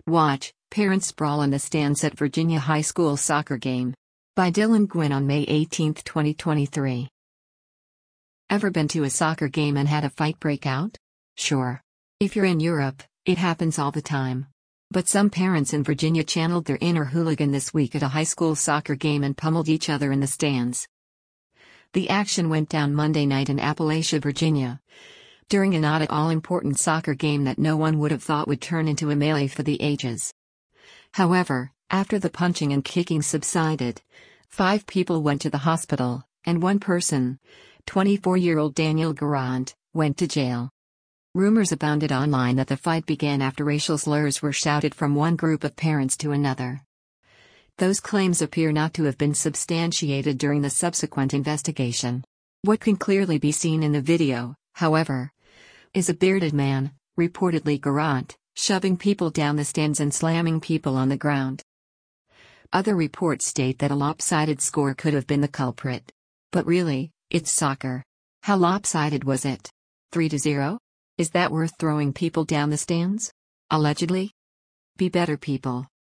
Watch, Parents Sprawl in the Stands at Virginia High School Soccer Game. By Dylan Gwynn on May 18, 2023. Ever been to a soccer game and had a fight break out? Sure. If you're in Europe, it happens all the time. But some parents in Virginia channeled their inner hooligan this week at a high school soccer game and pummeled each other in the stands. The action went down Monday night in Appalachia, Virginia, during a not at all important soccer game that no one would have thought would turn into a melee for the ages. However, after the punching and kicking subsided, 5 people went to the hospital, and one person, 24-year-old Daniel Garand, went to jail. Rumors abounded online that the fight began after racial slurs were shouted from one group of parents to another. Those claims appear not to have been substantiated during the subsequent investigation. What can clearly be seen in the video, however, is a bearded man, reportedly Garand, shoving people down the stands and slamming people on the ground. Other reports state that a lopsided score could have been the culprit. But really, it's soccer. How lopsided was it? 3-0? Is that worth throwing people down the stands? Allegedly? Be better, people.